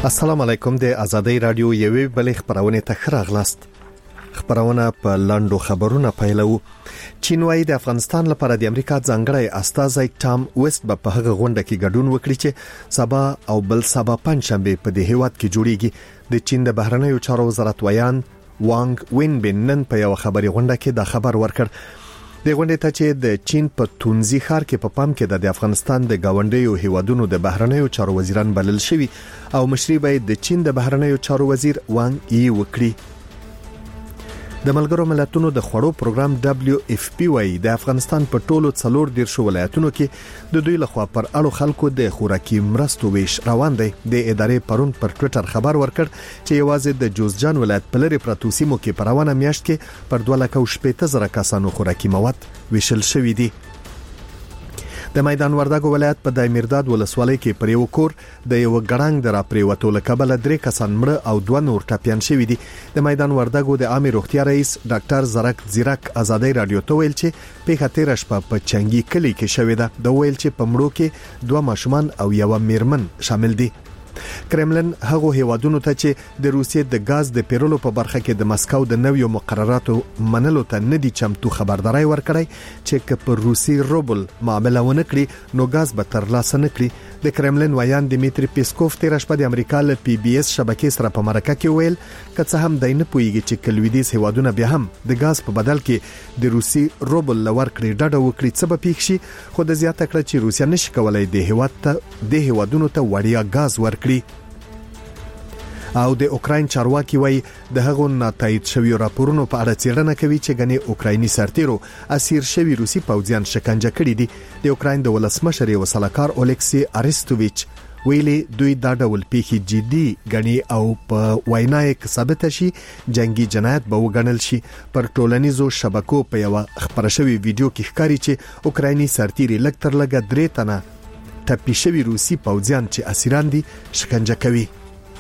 السلام علیکم. د آزادۍ رادیو یوې بلې خبرونه ته راغلاست. خبرونه په لاندو خبرونه پیلو. چین وايي د افغانستان لپاره د امریکا ځانګړی استازی ټام ویست په هغه غونډه کې ګډون وکړي چې سبا او بل سبا پنځشنبه په دې هیواد کې جوړیږي. د چین د بهرنیو چارو وزارت ویان وانګ وینبین نن په یو خبري غونډه کې دا خبر ورکړ. د غونډې ته چې د چین په تونزي ښار کې په پام کې د افغانستان د گاونډیو هیوادونو د بهرنیو چارو وزیران بلل شوي او مشري به د چین د بهرنیو چارو وزیر وانګ یي وکړي. د ملګرو ملتونو د خوړو پروګرام WFP وايي د افغانستان په ټولو 14 ولایتونو کې د دوی لخوا پر اړو خلکو د خوراکي مرستو ویش روان دی. د ادارې پرون پر ټوئیټر خبر ورکړ چې یوازې د جوزجان ولایت په لري پرتو سیمو کې په روانه میاشت کې پر 2,80,000 کسانو خوراکي مواد ویشل شوې دي. د میدان وردګو ولایت په دایمیرداد ولسوالۍ کې پر یو کور د یو ګړنګ درا پریوتو لکبل 3 کسان مړ او 2 نور ټپيان شوي دي. د میدان وردګو د عامه روغتیا رئیس ډاکټر زرک زیرک آزادۍ رادیو ته ویل چې په خاطر شپه په چنګي کلی کې شوې ده. د ویل چې په مړو کې 2 ماشومان او یو میرمن شامل دي. کرملن هغه هیوادونو ته چې د روسیې د غاز د پیرولو په برخه کې د مسکو د نویو مقرراتو منلو ته ندي چمتو خبرداري ورکړي چې په روسي روبل معامله ونه کړي نو غاز به ترلاسه نه کړي. د کرملن ویان دیمیتری پیسکوف تیر شپه د امریکا له PBS شبکې سره په مرکه کې ویل که هم دای نه پويږي چې کلویدیز هیوادونه بیا هم د غاز په بدل کې د روسي روبل لور کړی ډډه وکړي څه به پیښ شي. خو د زیاته کړ چې روسیا نشي کولای د هیوادونو ته وړیا غاز ورکړي. او د اوکراین چارواکي وایي د هغو ناتایید شوی راپورونو په اړه څېړنه کوي چې غني اوکرایني سرتیرو اسیر شوی روسي پوځیان شکنجه کړي دي. د اوکراین د ولسمشر وسلکار اولکسی ارستوویچ ویلي دوی دا ډول پیښې جدي غني او په وینای کې ثابت شي جنگي جنایت به وګڼل شي. پر ټولنیزو شبکو په یو خبره شوی ویډیو کې ښکاري چې اوکرایني سرتیري لکتر لګه 3 تنه ټپي شوی روسي پوځیان چې اسیران دي شکنجه کوي.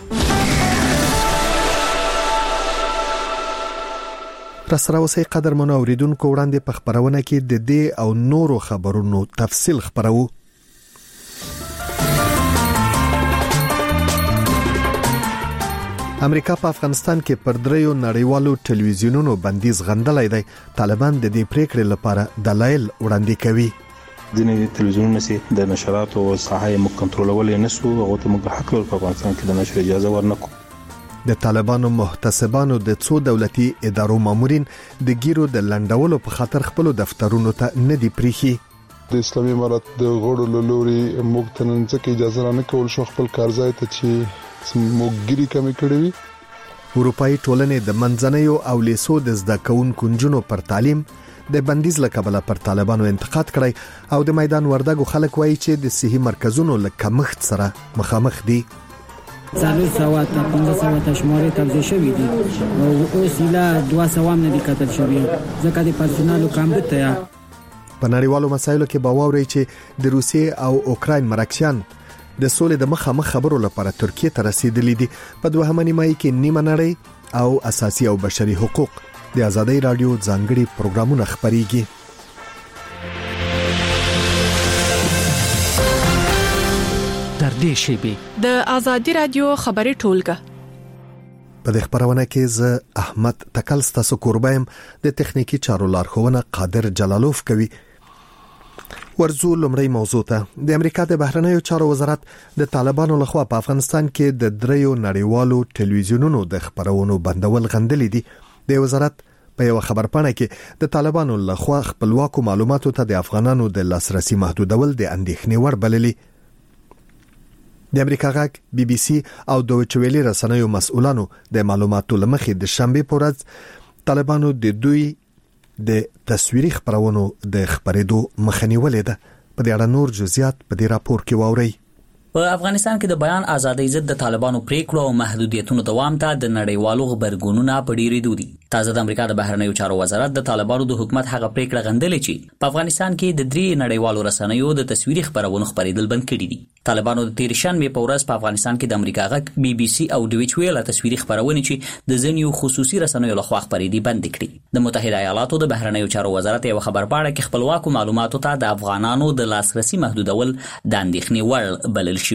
رسره اوسې قدرمنو اوریدونکو وړاندې په خبرونه کې د دې او نورو خبرونو تفصیل خبرو. امریکا په افغانستان کې پر 3 نړیوالو ټلویزیونونو بندیز غندلای دی. طالبان د دې پریکړې لپاره دلایل وړاندې کوي. ځینې ټلویزیونونه سي د نشراتو او صحایي مو کنټرولول نه سو او ته موږ حق لرو په افغانستان کې د نشر اجازه ورنکو. د طالبانو محتسبانو د څو دولتي ادارو مامورین د ګیرو د لنډولو په خاطر خپل دفترونو ته نه دی پریخي. د اسلامي امارات د غړو لوري موږ ته نن څه اجازه نه کول شو خپل کارځای ته چې موږ ګیري کمی کړی وي. اروپאי ټولنې د منځنیو او لیسو د زده کوونکو نجونو پر تعلیم د بندیز لکبله پر طالبانو انتقاد کړی او د میدان وردګو خلک وایي چې د صحي مرکزونو لکمښت سره مخامخ دي. 300 شمارې توزیع شوې دي او اوس لا 200 نه دي کتل شوی ځکه د پرسونالو کمبود ته. په نړیوالو مسایلو کې باور چې د روسیې او اوکراین مرکزیان د سولې د مخامخ خبرو لپاره ترکیه ته رسیدلي دي. په دوهمه نیمایي کې نیمه نړۍ او اساسي او بشري حقوق د آزادۍ رادیو ځانګړي پروګرامونه خبريږي. د آزادۍ رادیو خبري ټولګه په دې خبرونه کې زه احمد تکل ستاسو قربایم. د تخنیکی چارو لارښوونه قادر جلالوف کوي. ورزو لمړی موضوع ته. د امریکا د بهرنیو چارو وزارت د طالبانو لخوا په افغانستان کې د 3 نړیوالو ټلویزیونونو د خبرونو بندول غندلې دي. د وزارت په یو خبرپاڼه کې د طالبانو لخوا خپلواکو معلوماتو ته د افغانانو د لاسرسي محدودول د اندېښنې وړ بللي. د امریکا غاک BBC او دویچ ویلي رسنیو مسؤلانو د معلوماتو لمخې د شنبه په ورځ طالبانو د دوی د تصویري خبرونو د خبرېدو مخنیولې ده. په دې اړه نور جزئیات په دې راپور کې واورئ. په افغانستان کې د بیان ازادۍ ضد د طالبانو پریکړو او محدودیتونو دوام ته د نړیوالو خبرګونونو په ډیریدو دي. تازه د امریکا د بهرنیو چارو وزارت د طالبانو د حکومت هغه پریکړه غندلې چې په افغانستان کې د 3 نړیوالو رسنیو د تصویري خبرونو خبرېدل بند کړي دي. طالبانو د 13 شنبه په ورځ په افغانستان کې د امریکا غږ BBC او دویچ ویل تصویري خبرونه چې د ځینو خصوصي رسنیو لخوا خبرېدي بند کړي. د متحده ایالاتو د بهرنیو چارو وزارت یو خبرپاڼه کې خپلواکو معلوماتو ته د افغانانو د لاسرسي محدودول د اندېښنې وړ بلل شوی.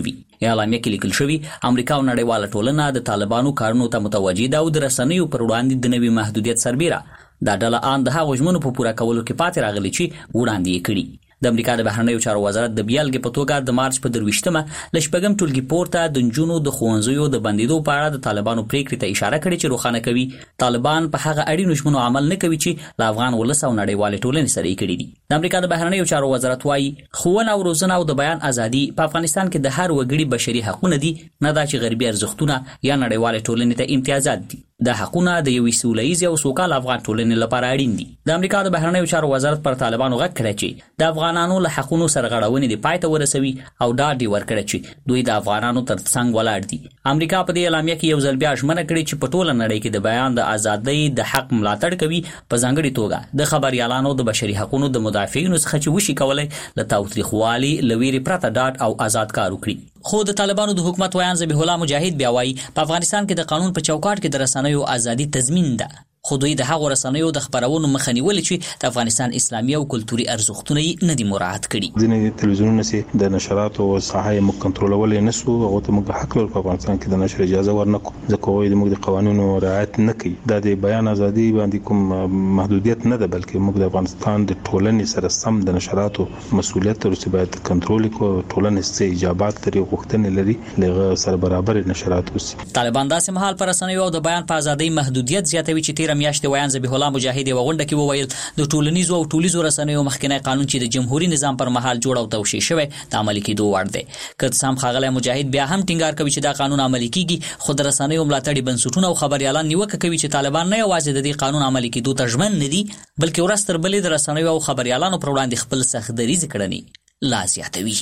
اعلامیه کې لیکل شوی امریکا او نړیواله ټولنه د طالبانو کارونو ته متوجه ده او د رسنیو پر وړاندې د نوي محدودیت سربیره دا ډله ان د هغو ژمنو په پوره کولو کې پاتې راغلي چې وړاندې یې کړي. د امریکا د بهرنیو چارو وزارت د بیلګې په توګه د مارچ په 23مه ل شپږم ټولګي پورته د نجونو د ښوونځیو د بندیدو په اړه د طالبانو پریکړې ته اشاره کړې چې روښانه کوي طالبان په هغه اړینو ژمنو عمل نه کوي چې له افغان ولس او نړیوالې ټولنې سره یې کړي دي. د امریکا د بهرنیو چارو وزارت وايي ښوونه او روزنه او د بیان ازادي په افغانستان کې د هر وګړي بشري حقوقونه دي، نه دا چې غربي ارزښتونه یا نړیوالې ټولنې ته امتیازات دي. دا حقونه د یوې سولهییزې او سوکاله افغان ټولنې لپاره اړین دي. د امریکا د بهرنیو چارو وزارت پر طالبانو غږ کړی چې د افغانانو له حقونو سرغړونې د پای ته ورسوي او ډاډ ورکړي چې دوی د افغانانو تر څنګ ولاړ دي. امریکا په دې اعلامیه کې یو ځل بیا ژمنه کړې چې په ټوله نړۍ کې د بیان د ازادۍ د حق ملاتړ کوي، په ځانګړي توګه د خبريالانو د بشري حقوقو د مدافعینو څخه چې وشي کولای له تاوتریخوالي لویری پرته ډاډ او آزاد کار وکړي. خو د طالبانو د حکومت ویان ذبیح الله مجاهد بیا وایي په افغانستان کې د قانون په چوکاټ کې د رسنیو ازادي تضمین ده، خو دوی د هغو رسنیو د خبرونو مخه نیولې چې د افغانستان اسلامي او کلتوري ارزښتونه یې نه دي مراعات کړي. ځینې تلویزیونونه چې د نشراتو او ساحه موږ کنټرولولای نه سو، هغه ته موږ حق لرو په افغانستان کې د نشر اجازه ورنکو، ځکه وایي موږ د قوانینو رعایت نه کوي. دا د بیان ازادي باندې کوم محدودیت نه ده، بلکې موږ د افغانستان د ټولنې سره سم د نشراتو مسؤلیت ورته باید کنټرول کړو. ټولنې څه ایجابات لري او غوښتنې لري لږ سره برابر نشرات وسی. طالبان داسې مهال پر رسنیو او د بیان په ازادۍ محدودیت زیاتوي چې میاشتې ویان ذبیح الله مجاهد یو غونډه کې وویل د ټولنیزو او ټولیزو رسنیو مخکنی قانون چې د جمهوریت نظام پر مهال جوړ او توشیح شوی د عملي کېدو وړ دی. که سم ښاغلی مجاهد بیا هم ټینګار کوي چې دا قانون عملي کیږي، خو د رسنیو ملاتړي بنسټونه او خبريالان نیوکه کوي چې طالبان نه یوازې د دې قانون عملي کېدو ته ژمن نه دي، بلکې ورځ تر بلې د رسنیو او خبريالانو پر وړاندې خپل سخت دریځ کړنې لا زیاتوي.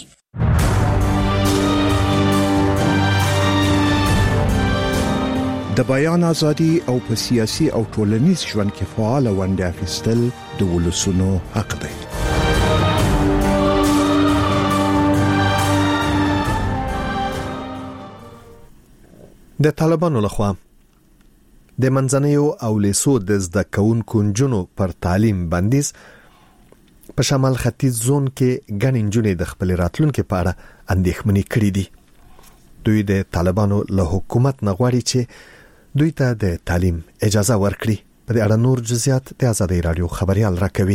د بیان ازادي او په سیاسي او ټولنیز ژوند کې فعال ونډه اخیستل د ولسونو حق دی. د طالبانو لخوا د منځنیو او لیسو د زده کوونکو نجونو پر تعلیم بندیز په شمال ختیځ زون کې ګڼ نجونې د خپل راتلونکو په اړه اندېښمنې کړې دي. دوی د طالبانو له حکومت نه غواړي چې دوی ته د تعلیم اجازه ورکړي. په دې اړه نور جزئیات د آزادۍ رادیو خبريال راکوي.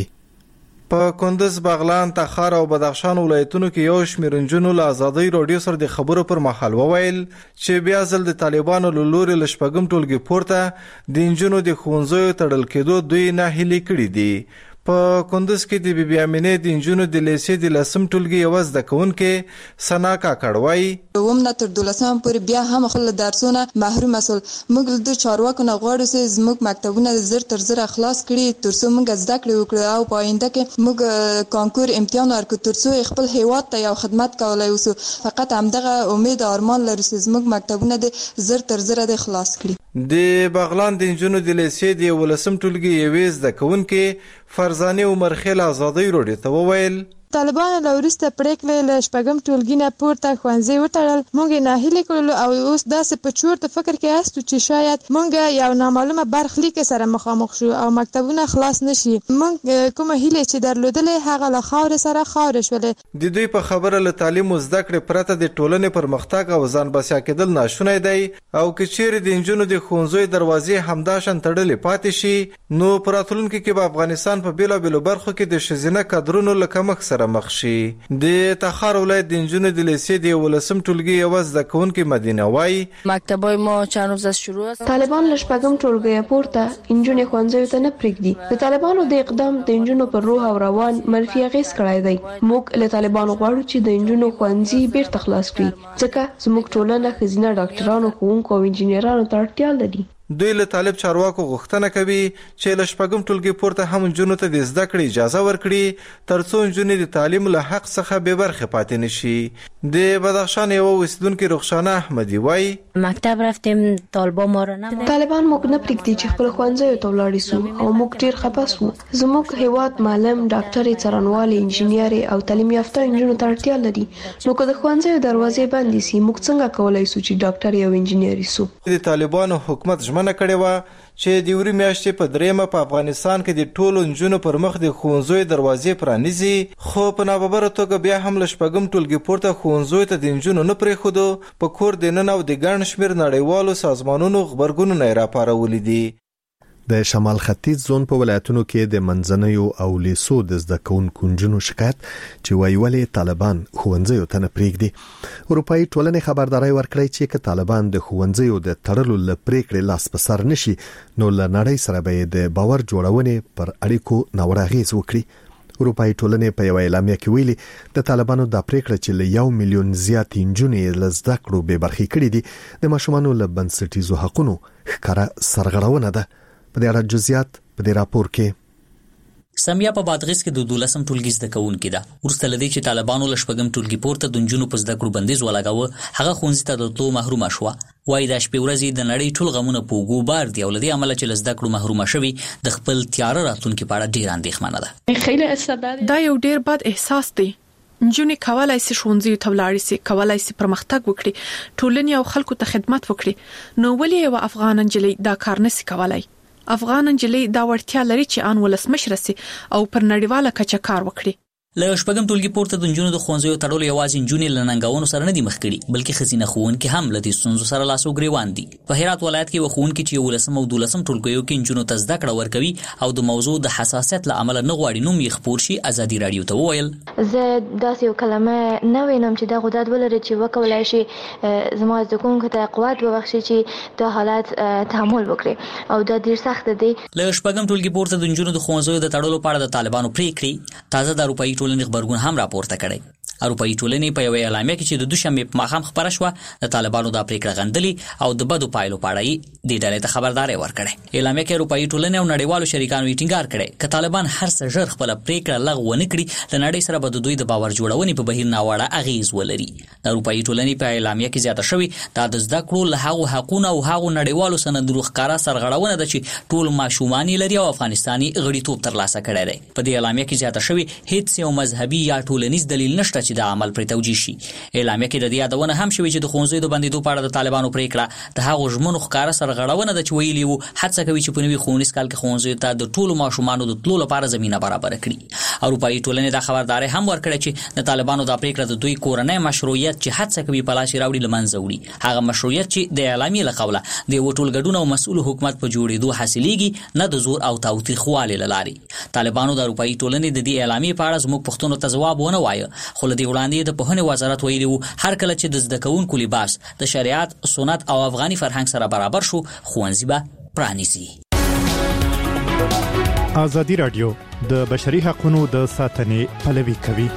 په کندز، بغلان، تخار او بدخشان ولایتونو کې یو شمېر نجونو له آزادۍ رادیو سره د خبرو پر مهال وویل چې بیا ځل د طالبانو له لوري له شپږم ټولګي پورته د نجونو د ښوونځیو تړل کېدو دوی ناهیلي کړي دي. په کندز کې د بیبي امینې د نجونو د لیسې د لسم ټولګي یو زده کوونکې سنا کاکړوي ومنه تر 12 پورې بیا هم خپل درسونه محروم مسول. موږ د چارواکو نه غواړو چې زموږ مکتبونه زر تر زر خلاص کړي ترڅو موږ زده کړې وکړو او په آینده کې موږ کانکور امتحان ورکړو ترڅو خپل هیواد ته یو خدمت کولای وسو. فقط همدغه امید او ارمان لرو چې زموږ مکتبونه د زر تر زر د خلاص کړي. د بغلان د نجونو د لیسې د ولسم ټولګي یو زده کوونکې فرزانه عمر خیل آزادۍ رادیو ته وویل طالبان له وروسته پریکړې له شپږم ټولګي نه پورته ښوونځي وتړل. موږ ناهیلي کړلو او اوس داسې په چورت فکر کې استو چې شاید موږ یو نامعلومه برخلیک سره مخامخ شو او مکتبونه خلاص نشي. موږ کومه هیله چې درلودلې هغه له خاور سره خاور شولې. د دوی په خبره له تعلیم او زده کړې پرته د ټولنې پرمختګ او ځان بسیا کېدل ناشونی دی او کچېر د انجونو د ښوونځیو دروازې همداشان تړلې پاتې شي نو په راتلونکي کې به افغانستان په بیلابیلو برخو کې د ښځینه کادرونو له کمښت سره مخ شي. د تخار ولایت د انجونو د لیسې د ولسم ټولګي یو زده کوونکې مدینه وای مکتبای ما چند روز از شروع است. طالبان له شپږم ټولګي پورته انجونې ښوونځیو ته نه پرېږدي. د طالبانو د اقدام د انجونو پر روح او روان منفي اغېز کړی دی. موږ له طالبانو غواړو چې د انجونو ښوونځي بیرته خلاص کړي ځکه زموږ ټولنه ښځینه ډاکټرانو، ښوونکو او انجینرانو ته اړتیا لري. دوی له طالب چارواکو غوښتنه کوي چې له شپږم ټولګي پورته هم نجونو ته د زده کړې اجازه ورکړي ترڅو نجونې د تعلیم له حق څخه بې برخې پاتې نشي. د بدخشان یو اوسیدونکې رخسانه احمدي وای مکتب رفتیم طالبان ما را نه طالبان موږ نه پرېږدي چې خپل ښوونځیو ته ولاړ شو او موږ ډېر خپه سو. زموږ هیواد معلم، ډاکټرې، څارنوالې، انجینرې او تعلیم یافته نجونو ته اړتیا لري. نو که د ښوونځیو دروازې بندې سي موږ څنګه کولای شو چې ډاکټرې او انجینرې سو؟ د طالبانو حکومت ژمنه کړې و چې د یوري میاشتې په دریمه په افغانستان کې د ټولو نجونو پر مخ د ښوونځیو دروازې پرانیزي، خو په ناببره توګه بیا هم له شپږم ټولګي پورته ښوونځیو ته د نجونو نه پرېښودو. په کور دننه او د ګڼ شمېر نړیوالو سازمانونو غبرګونونه یې راپارولي دي. د شمال ختیځ زون په ولایتونو کې د منځنیو او لیسو د زده کوونکو نجونو شکایت چې وایي ولې طالبان ښوونځیو ته نه پرېږدي. اروپایي ټولنې خبرداري ورکړې چې که طالبان د ښوونځیو د تړلو له پرېکړې لاس په سر نشي نو له نړۍ سره به د باور جوړونې پر اړیکو ناوړه اغېز وکړي. اروپایي ټولنې په یو اعلامیه کې ویلي د طالبانو د پرېکړه چې له 1 میلیون زیات نجونې له زده کړو بې برخې کړي دي د ماشومانو له بنسټیزو حقوقو ښکاره سرغړونه ده. په دې اړه جزئیات په دې راپور کې. سمیا په بادغیس کې د 12م ټولګي زده کوونکې ده. ورسته لدی چې طالبانو له شپږم ټولګي پورته د نجونو په زده کړو بندیز ولګاوه، هغه ښوونځي ته د تلو محرومه شوه. وایي دا شپې ورځې د نړۍ ټول غمونه په اوږو بار دي او له دې امله چې له زده کړو محرومه شوي د خپل تیاره راتلونکي په اړه ډېره اندېښمنه ده. دا یو ډېر بد احساس دی. نجونې کولای شي ښوونځیو ته ولاړ شي، کولای شي پرمختګ وکړي، ټولنې او خلکو ته خدمت وکړي، نو ولې یو افغان نجلۍ دا کار نشي کولای؟ افغان نجلۍ دا وړتیا لري چې ان ولسمشر سي او پر نړیواله کچه کار وکړي. له شپږم ټولګي پورته د نجونو د ښوونځیو تړلو یوازې نجونې له ننګونو سره نه دي مخ کړي، بلکې ښځینه ښوونکي هم له دې ستونزو سره لاس او ګریوان دي. په هرات ولایت کې یو ښوونکی چې 11 او 12 ټولګیو کې نجونو ته زده کړه ورکوي او د موضوع د حساسیت له امله نه غواړي نوم یې خپور شي، ازادي رادیو ته وویل: زه داسې یو کلمه نه وینم چې دا غوډات ولري چې وکولای شي زما زده کوونکو ته قوت وبخشي چې دا حالات تحمل وکړي او دا ډیر سخت دی. له شپږم ټولګي پورته د نجونو د ښوونځیو د تړلو په اړه د طالبانو پریکړې تازه د اروپایي ټولنې خبرګون هم راپورته کړي. اروپایي ټولنې په یو اعلامیه کې چې د دوشنبه په ماښام خبره شوه د طالبانو د پریکړه غندلي او د بدو پایلو په اړه د ډلې ته خبرداري ورکړه. اعلامیه کې اروپایي ټولنې او نړیوالو شریکانو یې ټینګار کړي چې طالبان هر څه ژر خپل پریکړه لغوه نه کړي د نړۍ سره به د دوی د باور جوړونې په بهیر ناوړه اغیز ولري. د اروپایي ټولنې په اعلامیه کې زیاته شوی دا د زده کړو له هغو حقوقو او هغو نړیوالو سندونو ښکارا سرغړونه ده چې ټول ماشومان لري او افغانستاني غړیتوب ترلاسه کړی دی. په دې اعلامیه کې زیاته شوی هیڅ یو مذهبي یا ټولنیز دلیل نشته چې د عمل پر توجیه شي. اعلامیه کې د دې یادونه هم شوی چې د ښوونځیو د بندیدو په اړه د طالبانو پریکړه د هغو ژمنو ښکارا سرغړونه ده چې ویلي وو هڅه کوي چې په نوي ښوونیز کال کې ښوونځیو ته د ټولو ماشومانو د تلو لپاره زمينه برابر کړي. اروپایي ټولنې دا خبرداري هم ورکړه چې د طالبانو د پریکړه د دوی کورنۍ مشروعیت چې هڅه کوي په لاس راوړي لمنځه وړي. هغه مشروعیت چې د اعلامیې له قوله د ټولګډون او مسؤل حکومت په جوړېدو حاصلېږي، نه د زور او تاوتریخوالي لاري. طالبانو د اروپایي ټولنې د دې اعلامیې په اړه زموږ پښتنو ته جواب ونه وایه، خو له دې وړاندې د پوهنې وزارت ویلي وو هر کله چې د زده کوونکو لباس د شریعت، سنت او افغاني فرهنګ سره برابر شو ښوونځي به پرانیزي. ازادي رادیو د بشري حقوقو د ساتنې پلوي کوي.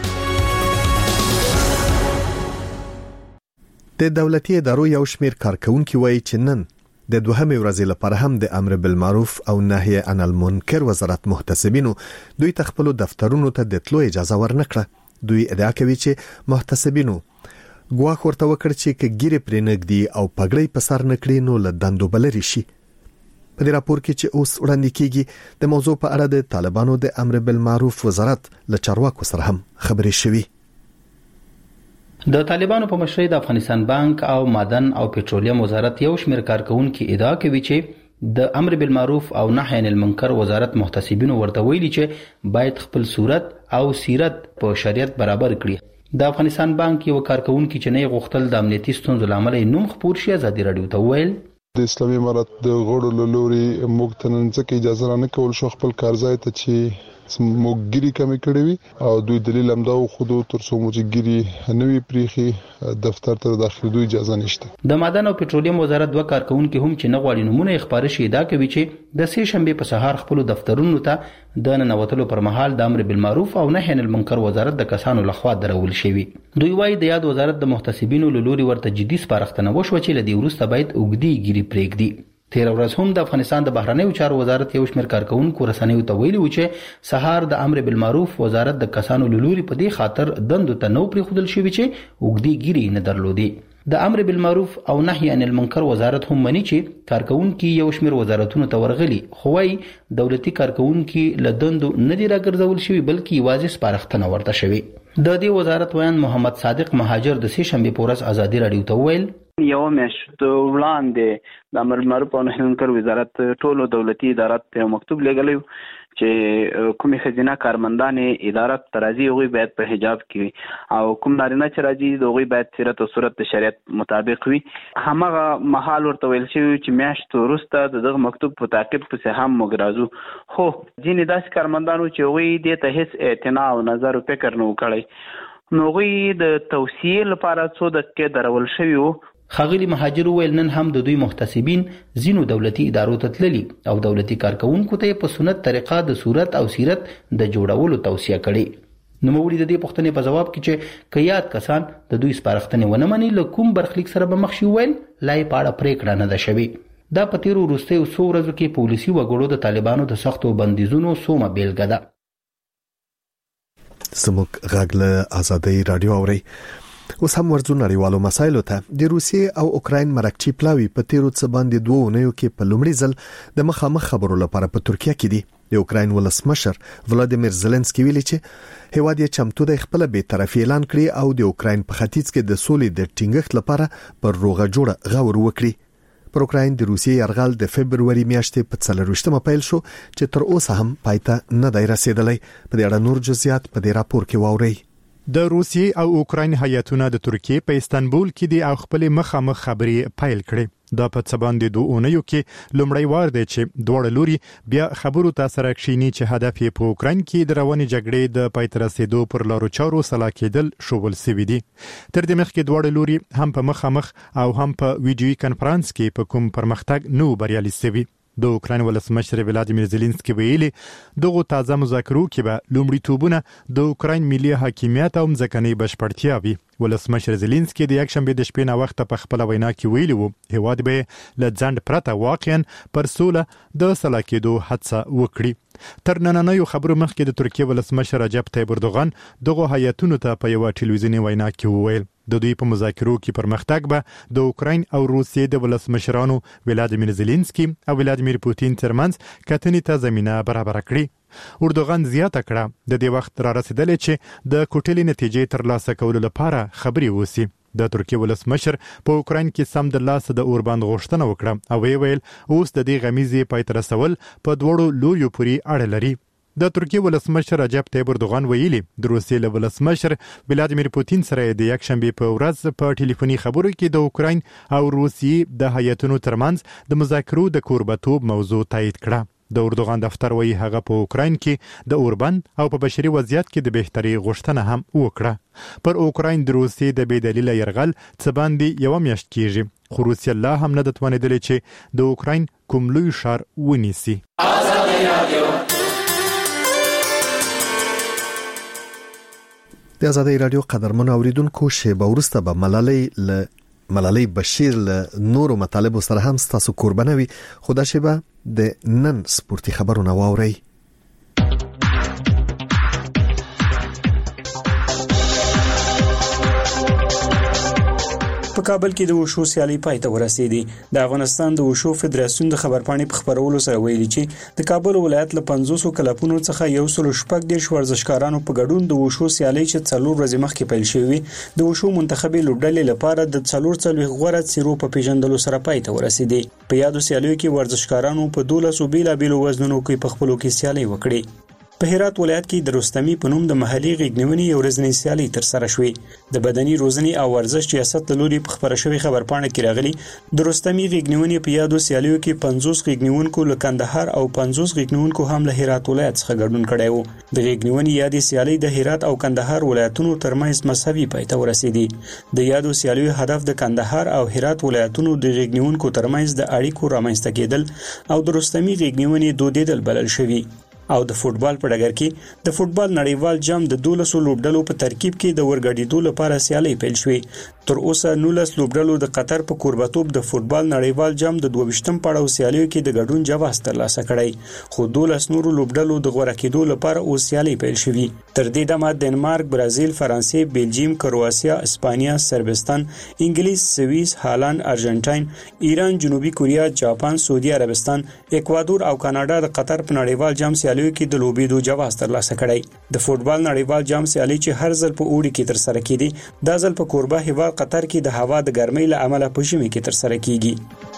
د دولتي ادارو یو شمېر کارکونکو وایي چې نن د دوهمې ورځې لپاره هم د امر بالمعروف او نهي عن المنکر وزارت محتسبینو دوی تخپل دفترونو ته د تلو اجازه ورنکړه. دوی ادعا کوي چې محتسبینو ګواښ ورته وکړ چې کګيري پرې نګدي او پګړې په سر نکړي نو له دندو بلري شي. په دې راپور کې چې اوس وړاندې کیږي د موضوع په اړه د طالبانو د امر بالمعروف وزارت له چارواکو سره هم خبرې شوي. د طالبانو په مشرۍ د افغانستان بانک او معدن او پټرولیم وزارت یو شمېر کارکونکو ادعا کوي چې د امر بالمعروف او نهي عن المنکر وزارت محتسبینو ورته ویلي چې باید خپل صورت او سیرت په شریعت برابر کړي. د افغانستان بانک یو کارکونکو چې نه غوښتل د امنیتي ستونزو لامل نوم خپور شي ازادي رادیو ته ویل: د اسلامي امارت د غړو لوري موږ ته نن ځکه اجازه نه کول شو خپل کارځای ته چې موګيري کمی کړی وي او دوی دلیل هم دا خود تر څو موګيري نوې پریخي دفتر ته داخلو اجازه نشته. د معدن او پټرولیم وزارت دوه کارکونکو هم چې نه غواړي نمونه خبره شي دا کوي چې د سې شنبه په سهار خپل دفترونو ته د ننوتلو پر مهال د امر بالمعروف او نهي عن المنکر وزارت د کسانو لخوا درول شوی. دوی وايي د یاد وزارت د محتسبینو لوري ورته جدي سپارښتنه وشو چې لدی ورسته باید اوګدي ګيري پرېږدي. تیر ورځ هم د افغانستان د بهرنیو چارو وزارت یو شمېر کارکونکو رسنیو ته ویلي و چې سهار د امر بالمعروف وزارت د کسانو لوري په دې خاطر دندو ته نو پرېښودل شوی چې اوګدي ګيري نه درلودي. د امر بالمعروف او نهي عن المنکر وزارت هم مني چې کارکونکو یو شمېر وزارتونو ته ورغلي، خو وايي دولتي کارکونکو له دندو نه دي راګرځول شوی بلکې یوازې سپارښتنه ورته شوی. د دې وزارت ویان محمد صادق مهاجر د سې شنبه په ورځ ازادي رادیو ته ویل: یو میاشت وړاندې د امر بالمعروف او نهي عن المنکر وزارت ټولو دولتي ادارات ته مکتوب لګلی چې کومې ښځینه کارمندانې ادارات ته راځي هغوی باید په حجاب کې او کوم نارینه چې راځي د هغوی باید سیرت او صورت د شریعت مطابق وي. همغه مهال ورته ویل شوي چې میاشت وروسته د دغه مکتوب په تعقیب پسې هم موږ راځو. خو ځینې داسې کارمندانو چې هغوی دې ته هېڅ اعتنا او نظر او فکر نه و کړی نو هغوی د توصیې لپاره څو دقیقې درول شوي وو. ښاغلي مهاجر وویل نن هم د دوی محتسبین ځینو دولتي ادارو ته تللي او دولتي کارکونکو ته په سنت طریقه د صورت او سیرت د جوړولو توصیه کړې. نوموړي د دې پوښتنې په جواب کې چې کيات کسان د دوی سپارښتنې ونه مني له کوم برخلیک سره به مخ شي ویل لا یې پاړه پریکړه نه ده شوې. دا په تیرو وروستیو څو ورځو کې پولیسي وګړو د طالبانو د سختو بندیزونو سومه بیلګه ده. زموږ غږ له آزادۍ رادیو اوري. اوس هم ورځو نړیوالو مسایلو ته. د روسیې او اوکراین مرکچی پلاوی په تیرو څه باندې 2 اونیو کې په لومړي ځل د مخامخ خبرو لپاره په ترکیه کې دي. د اوکراین ولسمشر ولادیمیر زيلنسکي ویلي چې هیواد یې چمتو د خپل بی‌طرفي اعلان کړی او د اوکراین په ختیځ کې د سولې د ټینګښت لپاره پر روغه جوړه غور وکړي. پر اوکراین د روسیې یرغل د فبرवरी میاشتې په 24مه پیل شو چې تر اوسه هم پایته نه دی رسیدلی. په دې اړه نور جزئیات په دې راپور کې واورئ. د روسیې او اوکراین هیاتونه د ترکیې په استانبول کې د خپل مخامخ خبرې پیل کړې. دا په څه باندې 2 اونیو کې لومړی وار دی چې دواړه لوري بیا خبرو ته سره کښیني چې هدف یې په اوکراین کې د روانې جګړې د پای ته رسیدو پر لارو چارو سلا کېدل شوول سوي دي. تر دې مخکې دواړه لوري هم په مخامخ او هم په ویډیوي کانفرنس کې په کوم پرمختګ نو بریالي سوي. د اوکراین ولسمشر ولادیمیر زيلنسکي ویلي دغه تازه مذاکرو کې به لومړیتوبونه د اوکراین ملي حاکمیت او ځمکني بشپړتیا وي. ولسمشر زيلنسکي د یکشنبه د شپې نه وخت په خپل وینا کې ویلي وو هیواد به له ځند پرته واقعا پر سوله د سلا کېدو هڅه وکړي. تر نننیو خبرو مخکې د ترکیې ولسمشر رجب طیب اردوغان دغه هیاتونو ته په یو ټلویزیونی وینا کې وویل د دوی په مذاکرو کې پرمختګ به د اوکراین او روسیې د ولسمشرانو ولادیمیر زيلنسکي او ولادیمیر پوتین ترمنځ کتنې ته زمينه برابر کړي. اردوغان زیاته کړه د دې وخت را رسیدلې چې د کوټلې نتیجې ترلاسه کولو لپاره خبري وسی. د ترکیې ولسمشر په اوکراین کې سم د لاس د اورباند غوښتنه وکړه او ویل اوس د دې غمیزې پای ته رسول په دوړو لوریو پوری اړه لري. د ترکیې ولسمشر رجب طیب اردوغان ویلي د روسیې له ولسمشر ولادیمیر پوتین سره د یکشنبه په ورځ په ټلیفوني خبرو کې د اوکراین او روسیې د هیاتونو ترمنځ د مذاکرو د کوربتوب موضوع تایید کړه. د اردوغان دفتر وایي هغه په اوکراین کې د اوربند او په بشري وضعیت کې د بهتري غوښتنه هم وکړه. پر اوکراین د روسیې د بېدلیله يرغل څه باندې یو میاشت کېږي خو روسیه لا هم نه توانیدلې چې د اوکراین کوم لوی ښار ونیسي. د آزادۍ رادیو قدرمن اوریدونکو شیبه ورسته به ملالۍ بشیر له نورو مطالبو سره هم ستاسو قربانه وي. خو دا شیبه د نن سپورتي خبرونه واورئ. په کابل کې د وشو سیالي پای ته ورسېدي. د افغانستان د وشو فدراسیون د خبرپاڼې په خبرولو سره ویلي چې د کابل ولایت له 500 کلبونو څخه 116 ورزشکارانو په ګډون د وشو سیالي چې 4 ورځې مخکې پیل شوې د وشو منتخبي لوبډلې لپاره د 4 غوړه سیرو په پیژندلو سره پای ته ورسېدي. په یادو سیالیو کې ورزشکارانو په 12 بیلابیلو وزنونو کې په خپلو کې سیالي وکړي. په هرات ولایت کې د رستمي په نوم د محلي غېږنیونې یو ورځنۍ سیالي ترسره شوې. د بدني روزنې او ورزش ریاست له لوري په خبره شوې خبرپاڼه کې راغلي د رستمي غېږنیونې په یادو سیالیو کې 50 غېږنیونکو له کندهار او 50 غېږنیونکو هم له هرات ولایت څخه ګډون کړی وو. د غېږنیونې یادې سیالي د هرات او کندهار ولایتونو ترمنځ مساوي پای ته ورسېدي. د یادو سیالیو هدف د کندهار او هرات ولایتونو د غېږنیونکو ترمنځ د اړیکو رامنځته کېدل او د رستمي غېږنیونې دودیدل بلل شوی. او د فوتبال په ډګر کې د فوتبال نړیوال جام د 12 لوبډلو په ترکیب کې د ورګډېدو لپاره سیالي پیل شوې. تر اوسه 19 لوبډلو د قطر په قربتوب د فوتبال نړیوال جام د 22م پړاو سیالیو کې د ګډون جواز ترلاسه کړی. خو 12 نورو لوبډلو د غوړه کېدو لپاره اوس سیالي پیل شوې. تر دې دمه دنمارک، برازیل، فرانسې، بلجیم، کرواسیا، اسپانیا، سربستان، انګلیس، سویس، هالند، ارجنټاین، ایران، جنوبي کوریا، جاپان، سعودي عربستان، اکوادور او کاناډا د قطر په نړیوال جام سیالي سیالیو کې د لوبېدو جواز ترلاسه کړی د فوټبال نړیوال جام سیالي چې هر ځل په اوړي کې ترسره کیږي دا ځل په کوربه هیواد قطر کې د هوا د ګرمۍ له امله په ژمي کې ترسره کیږي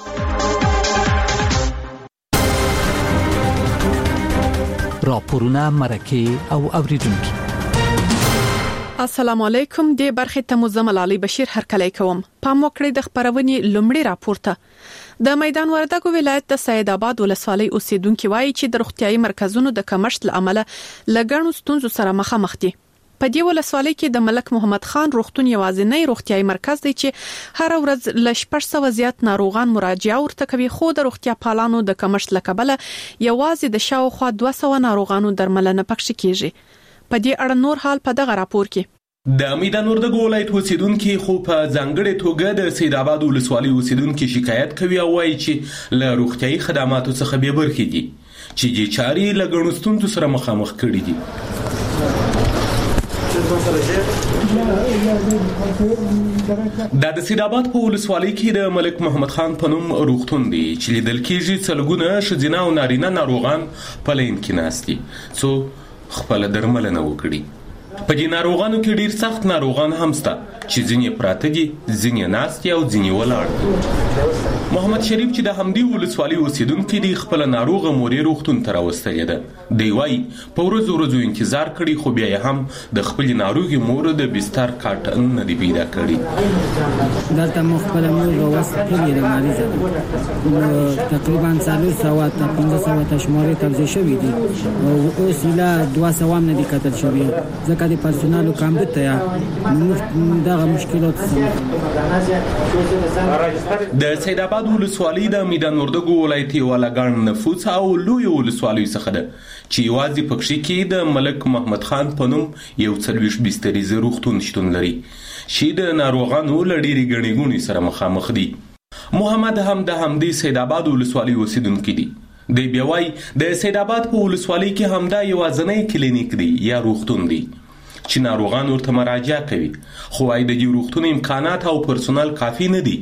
راپورونه مرکه او اوریدونکو السلام علیکم د برخه ته مزمل علي بشیر هرکلی کوم پام وکړئ د خبرونې لومړی راپورته د میدان وردګو ولایت د سید آباد ولسوالۍ اوسیدونکو وایي چې د روغتيایي مرکزونو د کمښت لامل لګڼو ستونزو سره مخامخ دي په دې ولسوالۍ کې د ملک محمد خان روغتون یوازینی روغتيایي مرکز دی چې هر ورځ ل 600 زیات ناروغان مراجعه ورته کوي خو د روغتیا پالانو د کمښت لکبله یوازې د شاوخوا 200 ناروغانو درملنه پکښ کیږي په دې اړه نور حال په دغه راپور کې د میدان وردګو ولایت اوسیدونکو خو په ځانګړې توګه د سید آباد ولسوالۍ اوسیدونکو شکایت کوي او وایي چې له روغتيایي خدماتو څخه به برخې دي چې د چاري لګڼو ستونزو سره مخامخ کړي دي د سید آباد په ولسوالۍ کې د ملک محمد خان په نوم روغتون دی چې لیدل کېږي څلګونه ښځینه او نارینه ناروغان په لین کې ناست دي څو خپل درملنه وکړي په دې ناروغانو کې ډیر سخت ناروغان هم شته چې ځینې پراته دي ځینې ناست دي او ځینې ولاړ دي محمد شریف چې د همدې ولسوالۍ اوسیدونکو دی خپل ناروغه مورې روغتون ته راوستلې ده دی وايي په ورځو انتظار کړي خو بیا هم د خپل ناروغي مور د بستر کارت نه دی پیدا کړی دلته مخبل مور راوستلې د مریض تقریبا 400 ته شمارې توزیع شوې دي او اوس لا 200 نه دي کتل شوی ځکه د پرسونالو کم ده یا دغه مشکلات د سید آباد ولسوالۍ د میدان وردګو ولایت ولګان نفوس او لوی ولسوالۍ څخه ده چې یوازې پکښې کې د ملک محمد خان په نوم یو 40 بستریز روغتون شتون لري چې د ناروغانو لړيري غړيګونی سره مخامخ دي محمد هم د همدې سید آباد ولسوالۍ اوسیدونکو دي د بیاوي د سید آباد په ولسوالۍ کې همدا یوازنی کلینیک دی یا روغتون دی چې ناروغان ورته مراجعه کوي خو وايي د دې روغتون امکانات او پرسونل کافي نه دي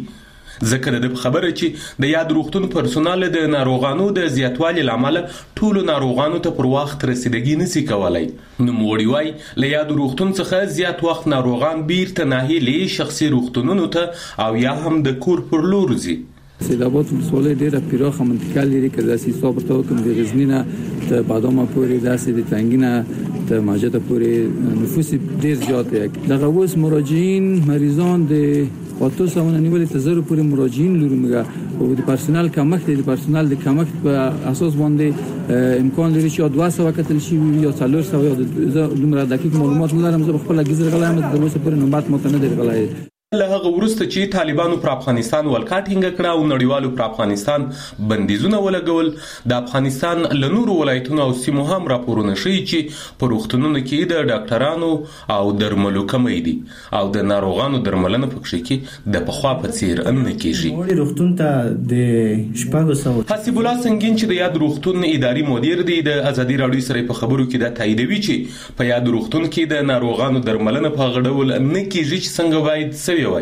ځکه د خبره چې د یاد روغتون پرسونل د ناروغانو د زیاتوالي لامل ټول ناروغانو ته پر وخت رسیدګي نشي کولای نو موړي وای له یاد روغتون څخه زیات وخت ناروغان بیرته ناهیلي شخصي روغتونونو ته او یا هم د کور پر لور ځي سید آباد ولسوالۍ ډیره پراخه منطقه لري که داسې حساب ورته کوم د غزنی نه ته بادام پورې داسې د تنګینه ته ماجد پورې نفوس ډیر زیات دی دغه اوس مراجعین مریضان د خاطر سمونه نیولې ته زر پورې مراجعین لري موږ او د پرسونل کمښت د پرسونل د کمښت په اساس باندې امکان لري چې 200 کتل شي یا 400 یا دومره دقیق معلومات لرم زه خپل غزر غلایم د اوسه پورې نوبات متنه دی غلای له هغه ورسته چې طالبانو پر افغانستان ولکاټینګ کړه او نړیوالو پر افغانستان بندیزونه ولګول د افغانستان له نورو ولایتونو او سیمو هم راپورونه شي چې په روغتونونو کې د ډاکټرانو او درملو کمی دي او د ناروغانو درملنه پکښې کې د پخوا په څیر نه کیږي وړي روغتون ته د شپږ سو حسیب الله سنگین چې د یاد روغتون اداري مدیر دی د ازادي راډیو سره په خبرو کې د تاییدوي چې په یاد روغتون کې د ناروغانو درملنه په غړول نه کیږي چې څنګه باید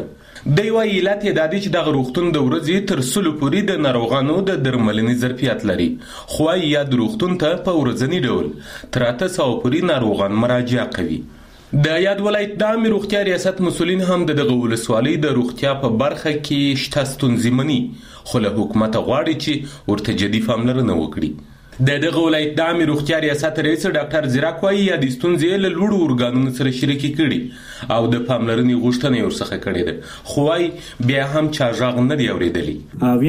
دی وايي علت یې د دې چې د روغتون د ورځې تر سلو پورې د ناروغانو د درملنې ظرفیت لري خو یاد روغتون ته په ورځنی ډول تر 300 پورې ناروغان مراجعه کوي د یاد ولایت د عامه روغتیا ریاست مسولین هم د دغه ولسوالۍ د روغتیا په برخه کې شته ستونزې مني خو له حکومت غواړي چې ورته جدي پاملرنه وکړي دغه ولایت د عامه روغتیا ریاست رئیس ډاکټر زیراک وايي یا د ستونزې له لوړو اورګانونو سره شریکي کړي او د پاملرنې غوښتنه ورڅخه کړې ده خو وايي بیا هم چا ژغ نه دی اوریدلی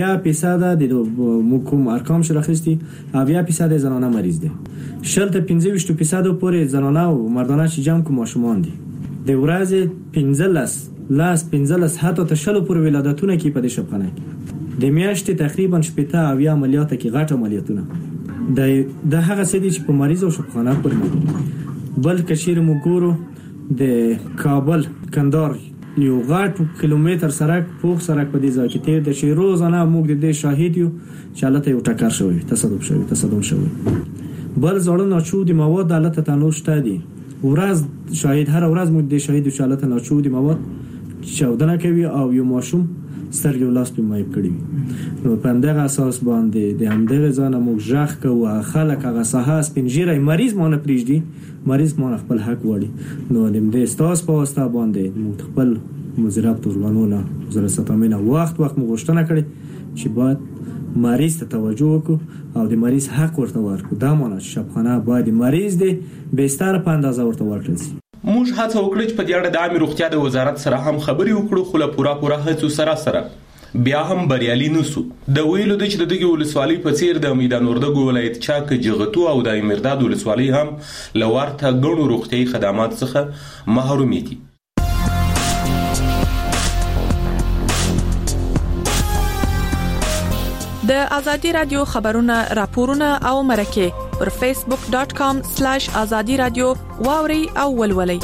80% د کوم ارقام شرخستی 80% زنانه مریض دي شل ته 25% پورې زنانه او مردانه چې جمع کوم ماشومان دي د ورځې 15 حتی ته شلو پورې ولادتونه کې په دې شپخانه کې د میاشتې تقریبا 70 عملیات کې غټ عملیاتونه د هغه سدي چې په مریض او شپخانه پورې بل کشیر مګورو د کابل کندهار یو غټ کیلومتر سړک پوخ سړک په دې ځای کې تیر د شي روزانه موږ د دې شاهد یو چې حالت یو ټکر شوی تصادم شوی بل زړه ناچود مواد حالت تنور شته دي ورځ شاهد هر ورځ موږ د شاهد چې حالت ناچود مواد چاودنه کوي او یو ماشوم سترګې لاس په مایب کړی نو په دغه اساس باندې د همدغه ځانه موږ ژغ کوو خلک هغه ساحه سپینجیری مریض مونږ پریږدي مریض مونږ خپل حق وړي نو د دې استاس په واسطه باندې موږ خپل مزراب تورغانونه وزارت ستامینه وخت مغوښتنه کړي چې باید مریض ته توجه وکړو او د مریض حق ورته ورکړو دا معنی چې شبخانه باید مریض دی بستر په اندازه ورته ورکړل شي موږ هڅه وکړه چې په دې اړه د عامه روغتیا د وزارت سره هم خبرې وکړو خو له پوره هڅو سره بیا هم بریالي نشو د ویلو د چې د دغه ولسوالۍ په څیر د میدان وردګو ولایت چاک جغتو او د مرداد ولسوالۍ هم لورته غړو روغتيایي خدمات څخه محروم دي د ازادي رادیو خبرونه راپورونه او مرکه پر facebook.com/azadi radio واوري او ولولي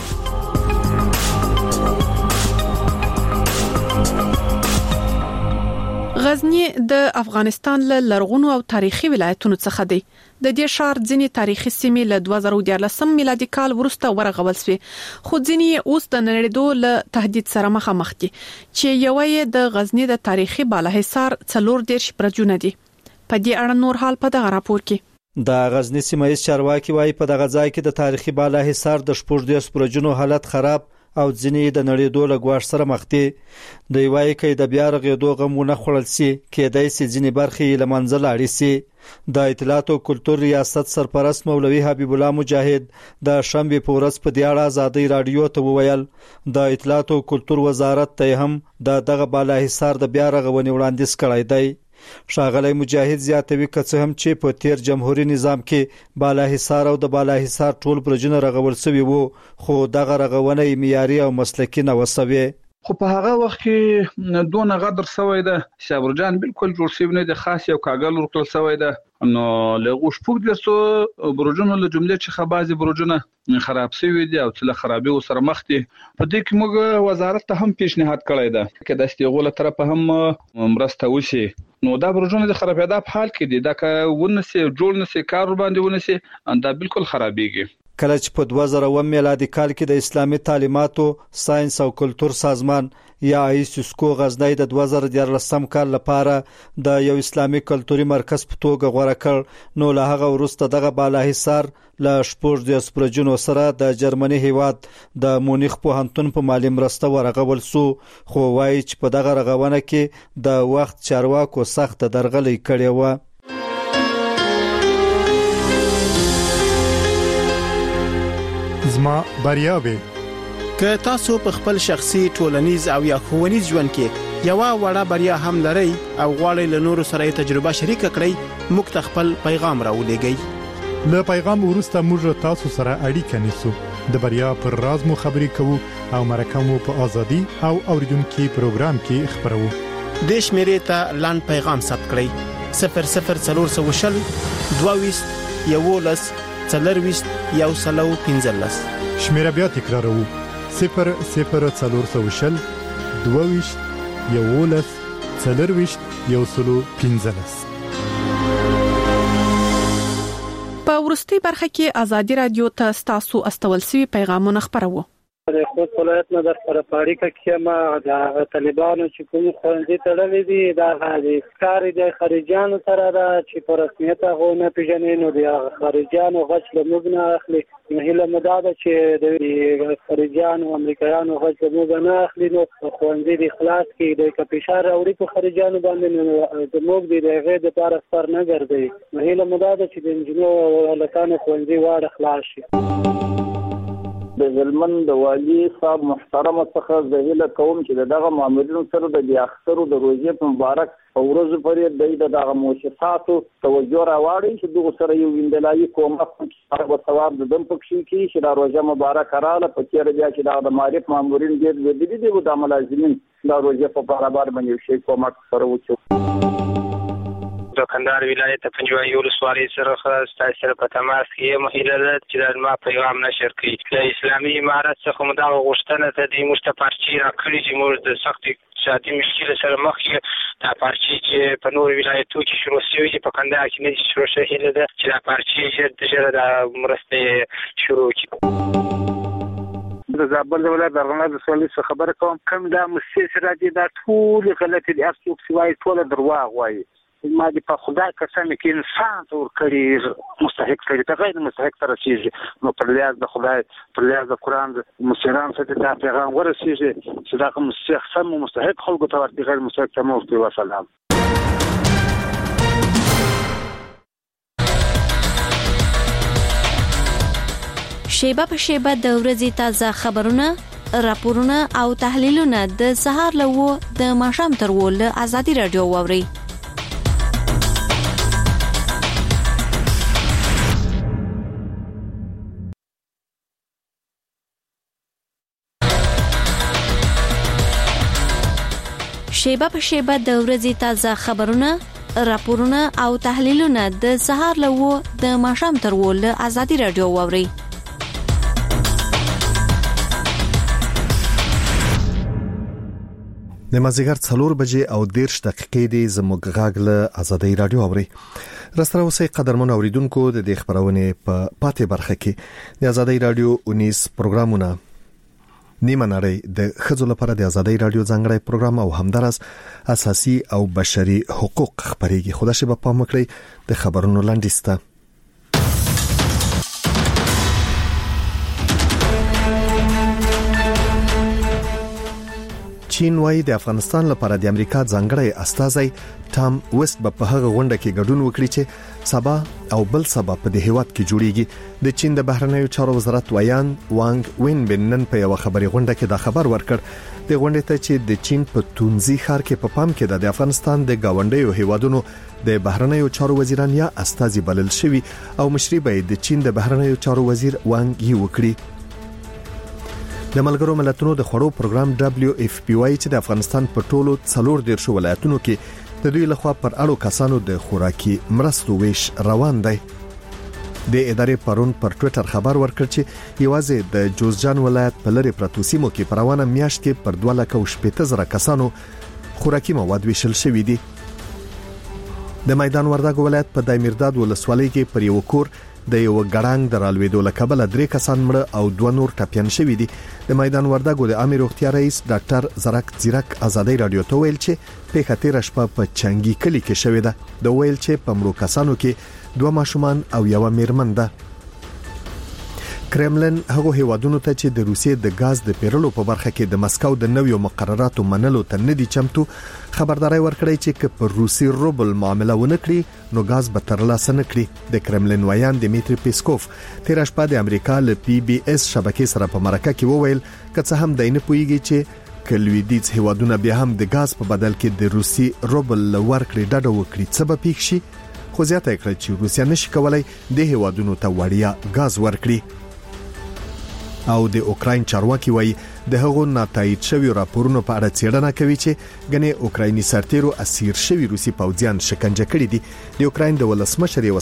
غزنی د افغانستان له لرغونو او تاریخي ولایتونو څخه دی د دې شهر ځینی تاریخي سیمې له 2014 میلادي کال وروسته ورغول شوې خو ځینی اوس د نړیدو له تهدید سره مخامخ دي چې یوې د غزنی د تاریخي بالاحصار 4 برجونه دي په دې اړه نور حال په دغه راپور کې د غزنی سیمه چارواکي وايي په دغه ځای کې د تاریخي بالاحصار د 4 برجونو حالت خراب او ځینې د نړیدو له ګواښ سره مخ دي د وایي کې د بیا رغېدو غمونه خړل سي کېدای سي ځینې برخې له منځه لاړې سي د اطلاعات او کلتور ریاست سرپرست مولوي حبیب الله مجاهد د شنبه په ورځ په دې اړه ازادي رادیو ته وویل د اطلاعات او کلتور وزارت ته هم دغه بالاحصار د بیا رغونې وړاندیز کړی دی ښاغلی مجاهد زیاتوي که څه هم چې په تیر جمهوریت نظام کې بالاحصار او د بالاحصار ټول برجونه رغول شوي وو خو دغه رغونه معیاري او مسلکي نه وسوي خو په هغه وخت کې دونه غدر شوی ده چې برجان بالکل جوړ شوی نه دي خاص یو کاغل ورکړل شوی ده نو له غوښپوک درسو برجونو له جملې چې خبازي برجونه خراب شوی دي او چې خرابې وسره مخ دي په دې کې موږ وزارت ته هم پیشنهاد کړی ده چې د استغول طرف هم مرسته وشي نو دا برجونه د خرابېدا په حال کې دي دا که ونسي جوړ نسي کار باندې ونسي دا بالکل خرابېږي کله چې په 2001 میلادي کال کې د اسلامي تعلیماتو ساينس او کلتور سازمان یا ایسکو غزنی د 2014 کال لپاره د یو اسلامي کلتوري مرکز په توګه غوړه کړ نو له هغه وروسته دغه بالاحصار له شپږ برجونو سره د جرمني هیواد د مونیخ پوهنتون په مالی مرسته ورغول سو خو وايي چې په دغه رغونه کې د وخت چارواکو سخت درغلي کړې و زما بریاوي که تاسو په خپل شخصي ټولنیز او یا ښوونیز ژوند کې یو وړه بریا هم لرئ او غواړئ له نورو سره تجربه شریک کړئ موږ ته خپل پیغام راولېږئ له پیغام وروسته موږ تاسو سره اړیکه نیسو د بریا پر راز مو خبرې کوو او مرکه مو په ازادي او اوریدونکو پروګرام کې خبرو د شمیرې ته لاند پیغام ثبت کړئ 00420 22 11 څلرويست یو سلو 15 شمیره بیا تکرارو 00420 22 11 څلرويست یو سلو 15 په ورستي برخه کې ازادي رادیو ته تاسو استول سوي پیغامونه خبرو د خوست ولایت نه در پرپاړی کې ما د طالبانو چې کوم خوندې تړلې دي دا د ښکاری د خارجيانو سره دا چې په رسمیت هغه نه پیژنې نو د خارجيانو غچ له موږ نه اخلي هله مداده چې د خارجيانو امریکایانو غچ له موږ نه اخلي نو خوندې د اخلاص کې د کپیشار اوري په خارجيانو باندې د موږ د هغه د لپاره سر نه ګرځي هله مداده چې د انجنونو لکانو خوندې واړه خلاص شي د ظلمن د والی صاحب محترم څخه زهیله کوم چې دغه مامورینو سره د اخترو د روزې په مبارک ورځ پرې دغه مؤسساتو توجه راوړي چې دغه سره یو ویندلایي کومه او ثواب د دم پکې کې چې د روزه مبارک رااله په تیر بیا چې د معرف مامورین دې د ملازمین د روزې په برابر باندې شي کومه سره وچو د کندهار ولایت پنځوي ولسوالۍ سره ستاسو سره په تماس کې مهیله چې د ما پیغام نشر کړي د اسلامي امارت څخه مو دا غوښتنه ته د مستپارچی راکړي چې موږ د سخت اقتصادي مشکل سره مخ یو دا پارچی چې په نور ولایتونو کې شروع شوی په کندهار کې نه شروع شوی ده چې دا پارچی چې د مرسته شروع کړي د زابل ولایت درغنه د سولې څخه خبره کوم کوم دا مسیس راځي دا ټول غلط دي اصلي سوای ټول درواغ وایي ما دې په خدای قسم کې انسان تور کړی مستحق کړی ته غیر مستحق تر شيږي نو پر لیاز د خدای پر لیاز د قران د مسیران څخه دا پیغام ورسیږي چې دا کوم سم مستحق خلکو ته ورته غیر مستحق ته مو وسلام شیبه په شیبه د ورځې تازه خبرونه، راپورونه او تحلیلونه د سهار له د ماښام تر ول ازادي رادیو واوري. شیبه په شیبه د ورځې تازه خبرونه، راپورونه او تحلیلونه د سهار له د ماښام تر ول ازادي رادیو واوري. د مازیګر 4 بجې او 10 دقیقې دی زموږ غاګ له ازادي رادیو اوري. رسره اوسې قدرمن اوریدونکو د دې خبرونه په پاتې برخه کې د ازادي رادیو 19 پروګرامونه نیمه نړۍ د خځو لپاره د ازادي رادیو ځانګړی پروګرام او همدارس اساسي او بشري حقوق خبريږي. خدا شي په پام کړئ د خبرونو لاندې چین وايي د افغانستان لپاره د امریکا ځانګړی استازی ټام ویسټ په هغه غونډه کې ګډون وکړي چې سبا او بل سبا په دې هیواد کې جوړیږي. د چین د بهرنیو چارو وزارت ویان وانګ وین بنن په یو خبري غونډه کې دا خبر ورکړ. د غونډې ته چې د چین په تونزي ښار کې په پام کې د افغانستان د گاونډیو هیوادونو د بهرنیو چارو وزیران یا استازي بلل شوی او مشري به د چین د بهرنیو چارو وزیر وانګ یي وکړي. د ملګرو ملتونو د خړو پروګرام WFP چې د افغانستان په ټولو 14 ولایتونو کې د دوی لخوا پر اړو کسانو د خوراکي مرستو ویش روان دی. د ادارې پرون پر ټوئیټر خبر ورکړ چې یوازې د جوزجان ولایت په لری پرتو سیمو کې په روانه میاشت کې پر 2,80,000 کسانو خوراکي مواد ویشل شوې دي. د میدان وردګ ولایت په دایمیرداد ولسوالۍ کې پر یو کور د یو ګړنګ درالوېدو لکبل 3 کسان مړ او 2 نور ټپيان شوي دي. د میدان وردګو د امیر روغتیا رئیس ډاکټر زرک زیرک ازادي رادیو ته ویل چې په خطر شپه په چنګي کلی کې شوې ده. د ویل چې په مړو کسانو کې 2 ماشومان او یو میرمن ده. کرملن هغه هیوادونو ته چې د روسیې د غاز د پیرلو په برخه کې د مسکو د نویو مقرراتو منلو ته ندي چمتو خبرداري ورکړی چې په روسي روبل معامله ونکړي نو غاز به ترلاسه نکړي. د کرملن ویان دمیتری پیسکوف تیر شپه د امریکا له PBS شبکې سره په مرکه کې وویل کڅ هم دینه پویږي چې کلویدیز هیوادونه بیا هم د غاز په بدل کې د روسي روبل ورکړي ډډه وکړي څه به پیښ شي. خو زیاته کړ چې روسیا نشي کولای د هیوادونو ته وړیا غاز ورکړي. او د اوکراین چارواکي وایي د هغو ناتایید شوی راپورونو په اړه څېړنه کوي چې غني اوکرایني سرتیرو اسیر شوی روسي پوځیان شکنجه کړي دي. د اوکراین د ولسمشر